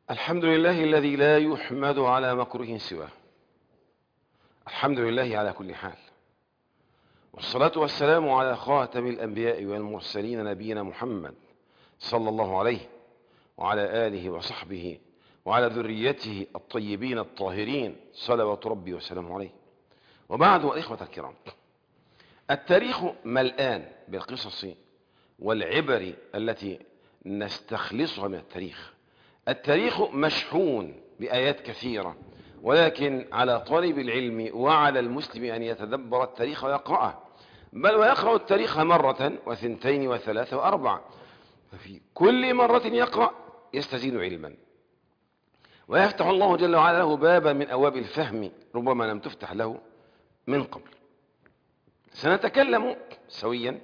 الحمد لله الذي لا يحمد على مكروه سواه. الحمد لله على كل حال، والصلاة والسلام على خاتم الأنبياء والمرسلين نبينا محمد صلى الله عليه وعلى آله وصحبه وعلى ذريته الطيبين الطاهرين صلوات ربي وسلامه عليه. وبعد، إخوة الكرام، التاريخ ملآن بالقصص والعبر التي نستخلصها من التاريخ. التاريخ مشحون بآيات كثيرة، ولكن على طالب العلم وعلى المسلم أن يتدبر التاريخ ويقرأه، بل ويقرأ التاريخ مرة وثنتين وثلاثة وأربعة، ففي كل مرة يقرأ يستزيد علما، ويفتح الله جل وعلا له بابا من أبواب الفهم ربما لم تفتح له من قبل. سنتكلم سويا،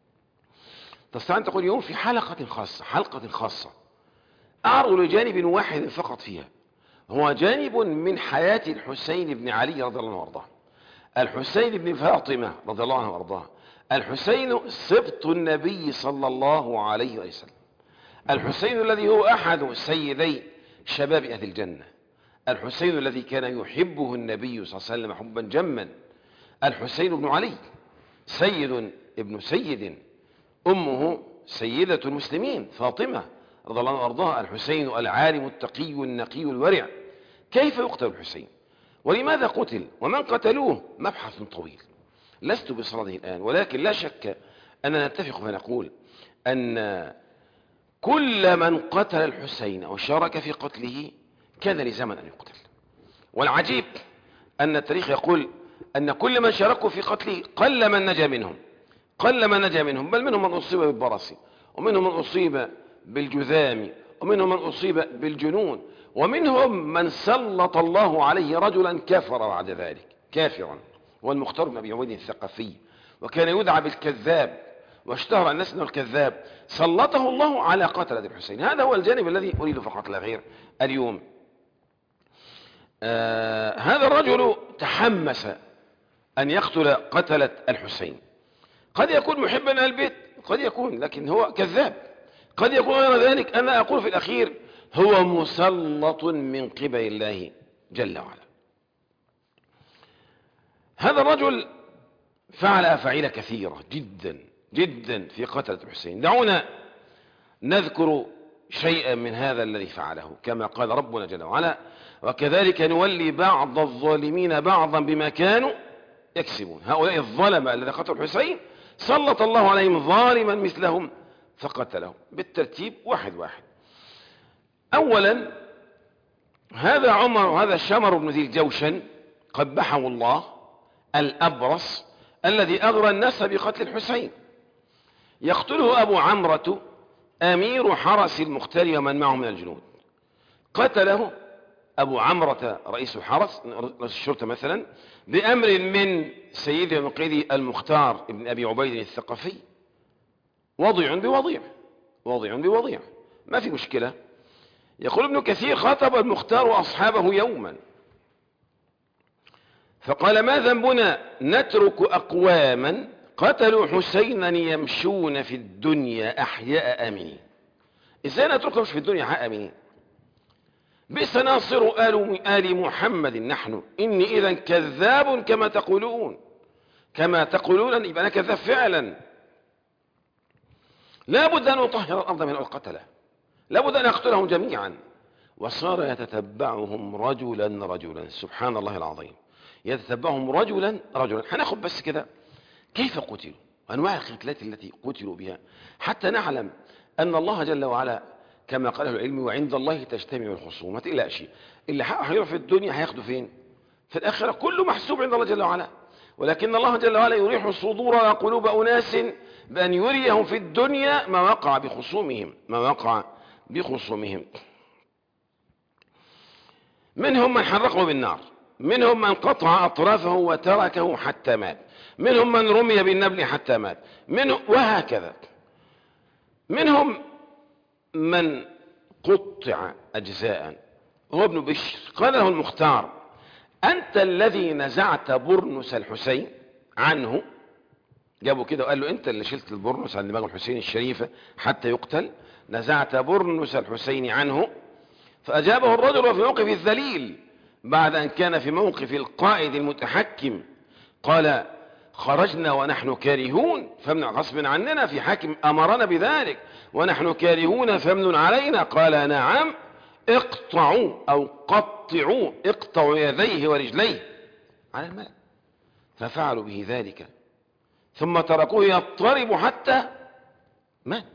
تستطيع أن تقول اليوم في حلقة خاصة أعرض لجانب واحد فقط فيها، هو جانب من حياة الحسين بن علي رضي الله عنه وارضاه، الحسين بن فاطمة رضي الله عنه وارضاه، الحسين سبط النبي صلى الله عليه وسلم، الحسين الذي هو أحد سيدي شباب أهل الجنة، الحسين الذي كان يحبه النبي صلى الله عليه وسلم حبا جما، الحسين بن علي سيد ابن سيد، أمه سيدة المسلمين فاطمة رضي الله عنها وارضاها، الحسين العالم التقي النقي الورع. كيف يقتل الحسين؟ ولماذا قتل؟ ومن قتلوه؟ مبحث طويل لست بصدده الآن، ولكن لا شك أننا نتفق فنقول أن كل من قتل الحسين أو شارك في قتله كان لزاما أن يقتل. والعجيب أن التاريخ يقول أن كل من شاركوا في قتله قل من نجا منهم، بل منهم من أصيب بالبرص، ومنهم من أصيب بالجذام، ومنهم من أصيب بالجنون، ومنهم من سلط الله عليه رجلا كفر بعد ذلك كافرا، هو المختار بن أبي عبيد الثقفي، وكان يدعى بالكذاب واشتهر الناس انه الكذاب، سلطه الله على قتلة الحسين. هذا هو الجانب الذي أريد فقط لا غير اليوم. هذا الرجل تحمس أن يقتل قتلة الحسين، قد يكون محبا للبيت، قد يكون، لكن هو كذاب، قد يكون غير ذلك. أنا أقول في الأخير هو مسلط من قبل الله جل وعلا. هذا الرجل فعل أفعال كثيرة جدا جدا في قتلة الحسين. دعونا نذكر شيئا من هذا الذي فعله، كما قال ربنا جل وعلا: وكذلك نولي بعض الظالمين بعضا بما كانوا يكسبون. هؤلاء الظلمة الذين قتلوا الحسين سلط الله عليهم ظالما مثلهم فقتلهم بالترتيب واحد واحد. أولا هذا عمر، وهذا شمر بن ذي الجوشن قبحه الله، الأبرص الذي أغرى الناس بقتل الحسين، يقتله أبو عمرة أمير حرس المختار ومن معه من الجنود. قتله أبو عمرة رئيس الحرس، رئيس الشرطة مثلا، بأمر من سيد المقيدي المختار ابن أبي عبيد الثقفي. وضيع بوضيع ما في مشكلة. يقول ابن كثير: خاطب المختار وأصحابه يوما فقال: ما ذنبنا نترك أقواما قتلوا حسينا يمشون في الدنيا أحياء آمنين. إزاي نتركهم في الدنيا أحياء آمنين؟ بئس ناصر آل محمد نحن، إني إذا كذاب كما تقولون يبقى أنا كذاب فعلا. لا بد أن نطهر الأرض من القتلة، لا بد أن أقتلهم جميعا. وصار يتتبعهم رجلا، سبحان الله العظيم، يتتبعهم رجلا. هناخد بس كده كيف قتلوا، أنواع القتلات التي قتلوا بها، حتى نعلم أن الله جل وعلا كما قاله العلم: وعند الله تجتمع الخصوم. ما تقلقش، اللي حقه في الدنيا هياخده فين؟ في الآخرة. كله محسوب عند الله جل وعلا، ولكن الله جل وعلا يريح صدور وقلوب أناس بأن يريهم في الدنيا ما وقع بخصومهم. منهم من حرقه بالنار، منهم من قطع أطرافه وتركه حتى مات، منهم من رمي بالنبل حتى مات، وهكذا. منهم من قطع أجزاء. هو ابن بشر قال له المختار: أنت الذي نزعت برنس الحسين عنه. جابوا كده وقال له: أنت اللي شلت البرنس عن دماغ الحسين الشريفة حتى يقتل، نزعت برنس الحسين عنه. فأجابه الرجل وفي موقف الذليل بعد أن كان في موقف القائد المتحكم. قال: خرجنا ونحن كارهون فامنع غصب عننا، في حاكم أمرنا بذلك ونحن كارهون فامنن علينا. قال: نعم، اقطعوا أو قطعوا، اقطعوا يديه ورجليه على الملأ. ففعلوا به ذلك ثم تركوه يضطرب حتى مات.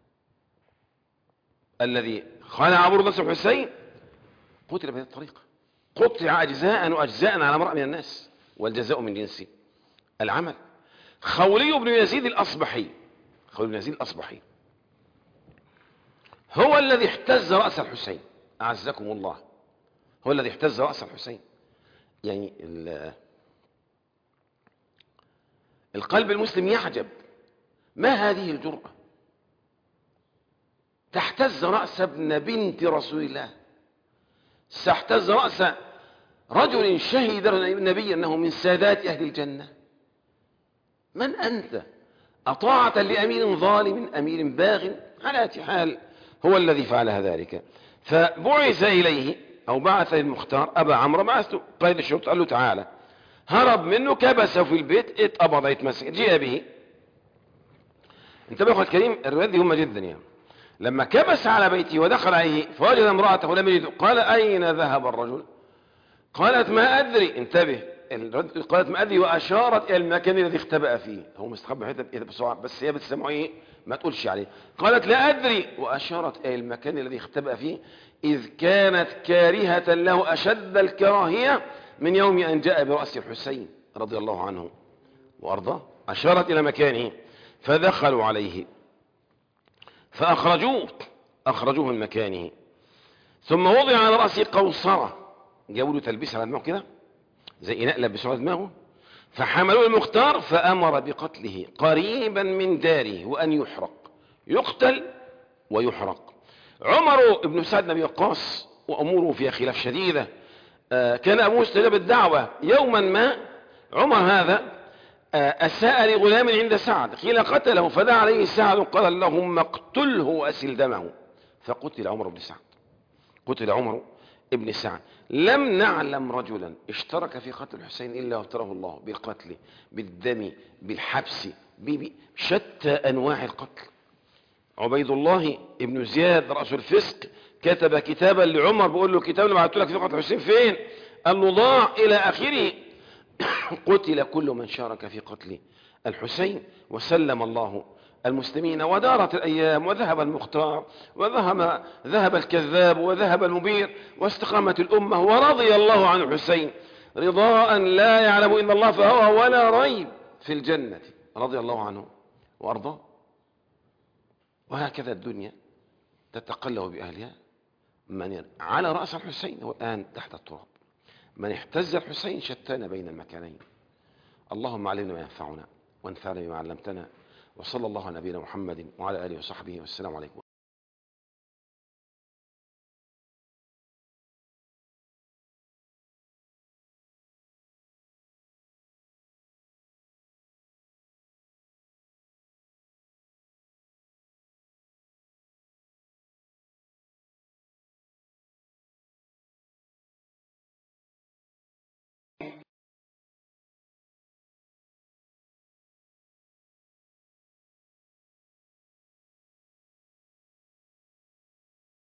الذي خلع بردة الحسين قتل بهذه الطريقة، قطع أجزاء وأجزاء على امرأ من الناس، والجزاء من جنس العمل. خولي بن يزيد الأصبحي، خولي بن يزيد الأصبحي هو الذي احتز رأس الحسين، أعزكم الله، هو الذي احتز رأس الحسين. يعني القلب المسلم يعجب، ما هذه الجرأة تحتز رأس ابن بنت رسول الله، تحتز رأس رجل شهد النبي أنه من سادات أهل الجنة. من أنت؟ أطاعة لأمير ظالم، أمير باغ. على حال هو الذي فعل ذلك. فبعث إليه أو بعث المختار أبا عمرو، بعثته قائد الشرطة، قال له تعالى. هرب منه، كبسه في البيت، اتقبض، يتمسك، جاء به. انتبه يا الكريم، الروايات دي هما جدا يعني. لما كبس على بيته ودخل عليه فوجد امرأته لم يجد، قال: أين ذهب الرجل؟ قالت: ما أدري. انتبه، قالت: ما أدري، وأشارت إلى المكان الذي اختبأ فيه. هو مستخبى حته بسرعة، بس هي بتسمعه ايه، ما تقولش عليه. قالت: لا أدري، وأشارت إلى المكان الذي اختبأ فيه، إذ كانت كارهة له أشد الكراهية من يوم أن جاء برأس الحسين رضي الله عنه وأرضاه. أشارت إلى مكانه، فدخلوا عليه فأخرجوه من مكانه، ثم وضع على رأسه قوصرة، جابوا له تلبيس على دماغه كده زي إناء لبسوه على دماغه، فحملوه المختار فأمر بقتله قريبا من داره، وأن يحرق، يقتل ويحرق. عمر بن سعد بن أبي وقاص وأموره فيها خلاف شديدة. كان أبوه استجاب الدعوة. يوما ما عمر هذا أساء لغلام عند سعد، قيل قتله، فدعا عليه سعد قال: اللهم اقتله وأسل دمه. فقتل عمر بن سعد، قتل عمر ابن سعد. لم نعلم رجلا اشترك في قتل الحسين إلا وابتلاه الله بالقتل، بالدم، بالحبس، بشتى أنواع القتل. عبيد الله ابن زياد رأس الفسق كتب كتابا لعمر، بيقول له: كتاب اللي بعته لك في قتل الحسين فين؟ قال له: ضاع، إلى آخره. قتل كل من شارك في قتل الحسين، وسلم الله المسلمين. ودارت الأيام، وذهب المختار، وذهب الكذاب، وذهب المبير، واستقامت الأمة، ورضي الله عن الحسين رضاء لا يعلم إلا الله، فهو ولا ريب في الجنة، رضي الله عنه وأرضاه. وهكذا الدنيا تتقلب بأهلها. من على رأس الحسين هو الآن تحت التراب، من احتز الحسين شتان بين المكانين. اللهم علمنا ما ينفعنا وانفعنا بما علمتنا، وصلى الله على نبينا محمد وعلى آله وصحبه، والسلام عليكم.